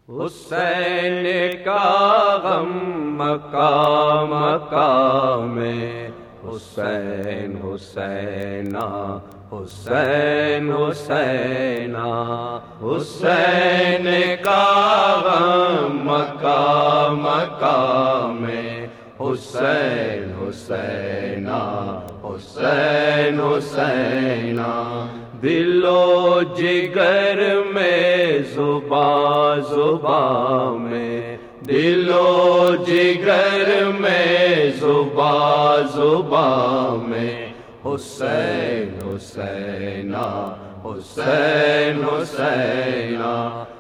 حسین کا غم مقام مقام میں، حسین حسینا حسین حسینا، حسین کا غم مقام مقام میں، حسین حسینا حسین حسینا، دل و جگر میں زباں زباں میں، دل و جگر میں زباں زباں میں، حسین حسینا حسین حسینا،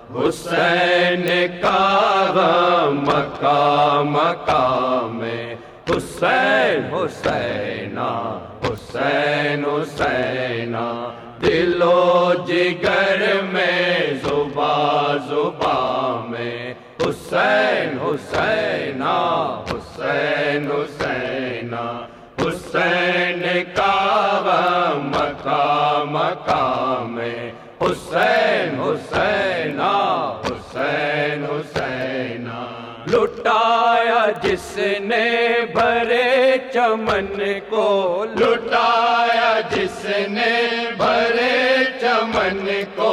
حسین کا غم مقام مقام میں، حسین حسینا حسین حسینا، دل و جگر میں زباں زباں میں، حسین حسینا حسین حسینا، حسین کا غم مقام مقام میں، حسین حسینا حسین حسینا، لٹایا جس نے بھرے چمن کو، لٹایا جس نے بھرے چمن کو،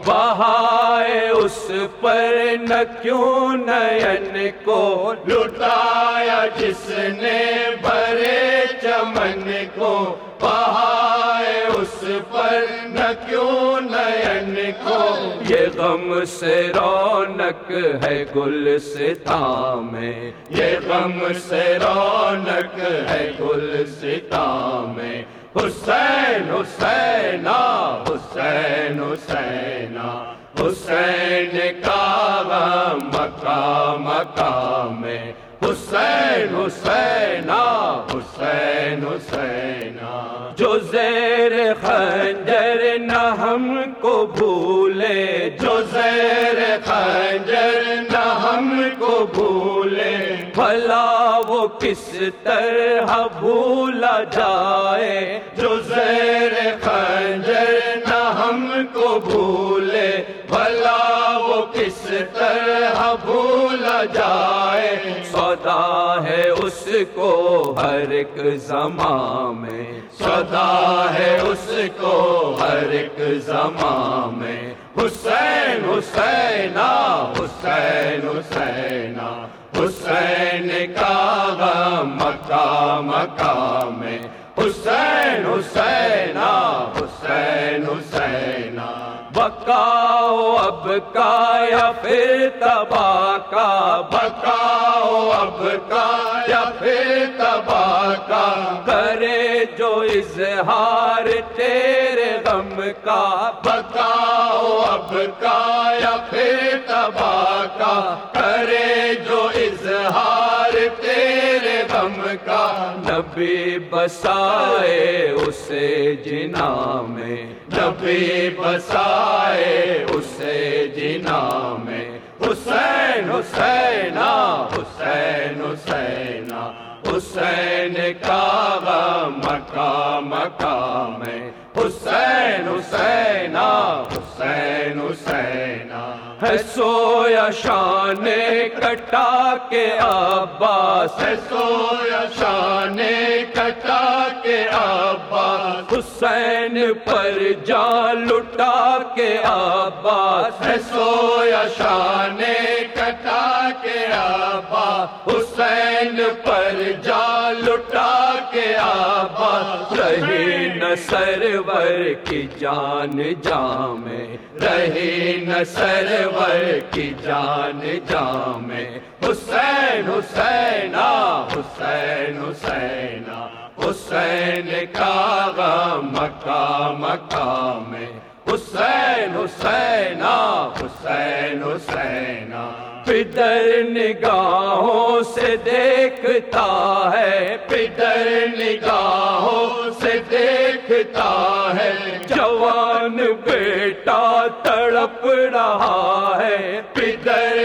بہائے اس پر نہ کیوں نین کو، لٹایا جس نے بھرے چمن کو، بہائے اس پر نہ کیوں نین کو، یہ غم سے رونق ہے گلستان میں، یہ غم سے رونق ہے گلستان میں، حسین حسینا حسین حسینا، حسین کا غم مقام مقام میں، حسین حسینا حسین حسینا، جو زیر خنجر نہ ہم کو بھولے، جو زیر خنجر نہ ہم کو بھولے، بھلا وہ کس طرح بھولا جائے، جو زیر خنجر نہ ہم کو بھولے، بھلا وہ کس طرح بھولا جائے، سودا ہے اس کو ہر ایک زمان میں، سودا ہے اس کو ہر ایک زمان میں، حسین حسینا حسین حسینا، حسین کا غم مقام مقام میں، حسین حسینا حسین حسینا، بقاؤ اب کا یا پھر تباہ کا، بقاؤ اب کا یا پھر تباہ کا، کرے جو اظہار تیرے غم کا، بقاؤ اب کا یا پھر تباہ کا، کرے جو اظہار تیرے غم کا، نبی بسائے اسے جنا میں، نبی بسائے اسے جنا میں، حسین حسینا حسین حسینا، حسین کا غم مقام مقام میں، حسین حسینا حسین حسینا، ہے سویا شان کٹا کے عباس، ہے سویا شان کٹا کے عباس، حسین پر جان لٹا کے عباس، ہے سویا شان کٹا کے عباس، حسین پر جان لٹا کے عباس، رہی نہ سرور کی جان جاں میں، رہی نہ سرور کی جان جاں میں، حسین حسینا حسین حسینا، حسین کا غم مقام مقام میں، حسین حسینا حسین حسینا، پدر نگاہوں سے دیکھتا ہے، پدر نگاہوں سے دیکھتا ہے، جوان بیٹا تڑپ رہا ہے، پدر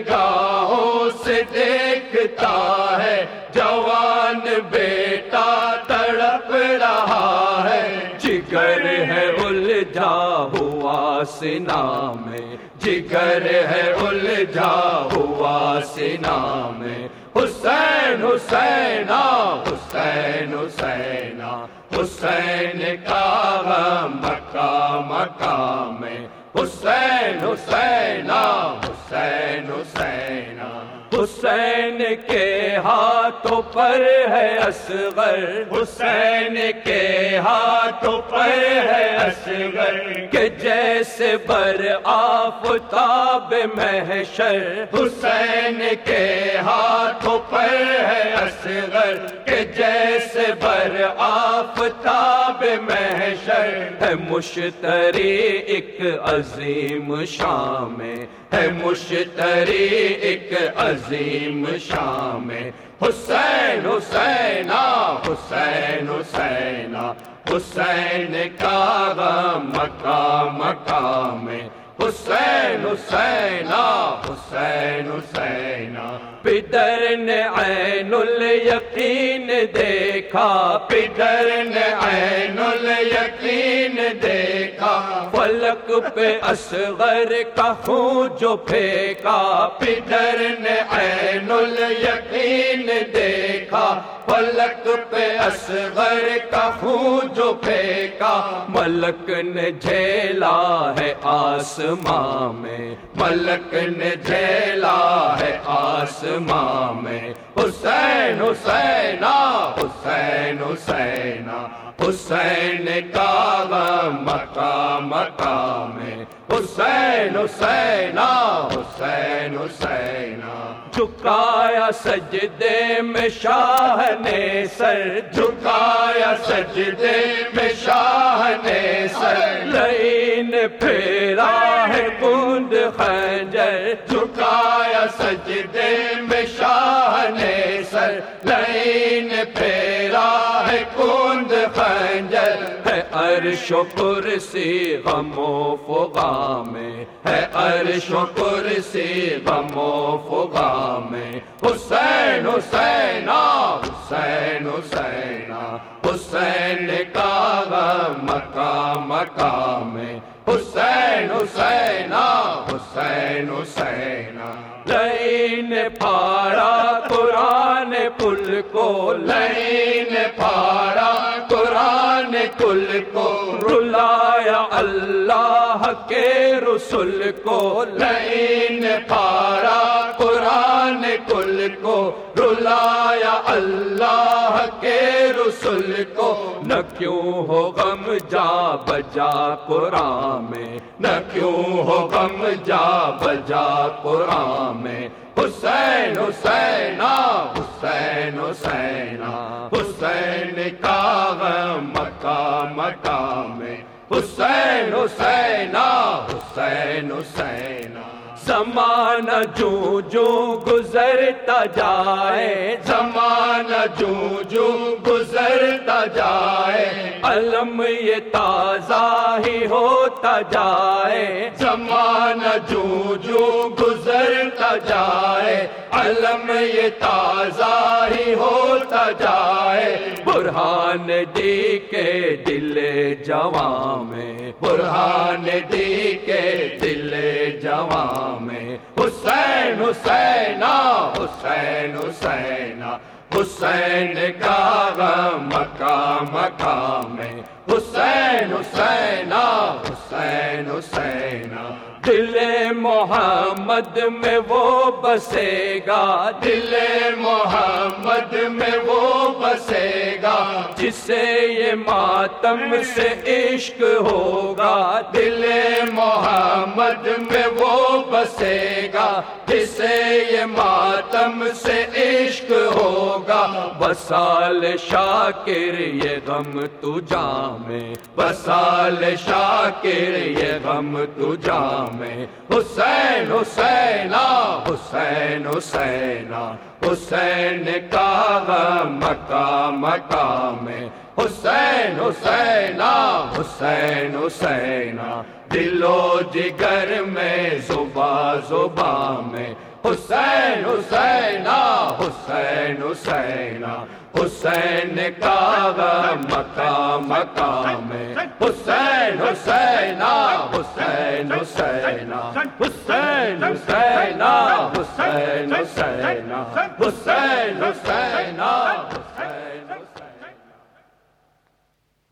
نگاہوں سے دیکھتا ہے، جوان بیٹا تڑپ رہا ہے، جگر ہے الجھا ہوا سینہ میں، جگر ہے الجھا ہوا سینہ میں، حسین حسینہ حسین حسینہ، حسین کا غم مکہ مکہ میں، حسین حسینہ حسین حسینہ، حسین کے ہاتھوں پر ہے اصغر، حسین کے ہاتھوں پر ہے اصغر، کہ جیسے بر آفتاب محشر، حسین کے ہاتھوں پر ہے اصغر، کہ جیسے بر آفتاب محشر، ہے مشتری ایک عظیم شام میں، ہے مشتری ایک عظیم شام میں، حسین حسینہ حسین حسینہ، حسین کا غم مکہ مکہ میں، حسین حسینہ حسین حسینہ، پدر نے عین الیقین دیکھا، پدر نے عین الیقین دیکھا، فلک پہ اصغر کا خون جو پھینکا، پدر نے عین الیقین دیکھا، فلک پہ اصغر کا خون جو پھینکا، ملک نے جھیلا ہے آسمان میں، ملک نے جھیلا ہے آسمان میں، حسین حسینہ حسین حسینہ، حسین کا غم مکہ مکہ میں، حسین حسینہ حسین حسینہ، جھکایا سجدے میں شاہ نے سر، جھکایا سجدے میں شاہ نے سر، لعین پھیرا ہے کند خنجر، جھکایا سجدے میں شاہ نے سر، لعین پھیرا ہے کند خنجر، ہے عرش و کرسی غم و فغاں میں، ہے عرش و کرسی غم و فغاں میں، حسین حسینہ حسین حسینہ، حسین کا غم مکہ مکہ میں، حسین حسینہ حسین حسینہ، لعین پھاڑا قرآن کل کو، لعین پھاڑا قرآن کل کو، رلایا اللہ کے رسول کو، لعین پھاڑا قرآن کل کو، رلایا اللہ کے رسول کو، نہ کیوں ہو غم جا بجا قرآن میں، نہ کیوں ہو غم جا بجا قرآن میں، حسین حسینہ حسین حسینہ، حسین کا غم مکہ مکہ میں، حسین حسینہ حسین حسینہ، زمانہ جو جو گزرتا جائے، زمانہ جو جو گزرتا جائے، علم یہ تازہ ہی ہوتا جائے، زمانہ جو جو گزرتا جائے، علم یہ تازہ ہی ہوتا جائے، برہان دی کے دل جواں میں، برہان دی کے دل جواں میں، حسین حسینہ حسین حسینہ، حسین کا غم مکہ مکہ میں، حسین حسینہ حسین حسینہ، دل محمد میں وہ بسے گا، دل محمد میں وہ بسے گا، جسے یہ ماتم سے عشق ہوگا، دل محمد میں وہ بسے گا، جسے یہ ماتم سے عشق ہوگا، وصال شاکر یہ غم تجھا میں، وصال شاکر یہ غم تجھا میں، حسین حسینہ حسین حسینہ، حسین کا غم مکہ مکہ میں، حسین حسینہ حسین حسینہ، دل و جگر میں زباں زباں میں، حسین حسینہ حسین حسینہ، حسین کا غم مکہ مکہ میں، حسین حسینہ حسین حسینہ، حسین حسینا حسین حسینا حسین حسین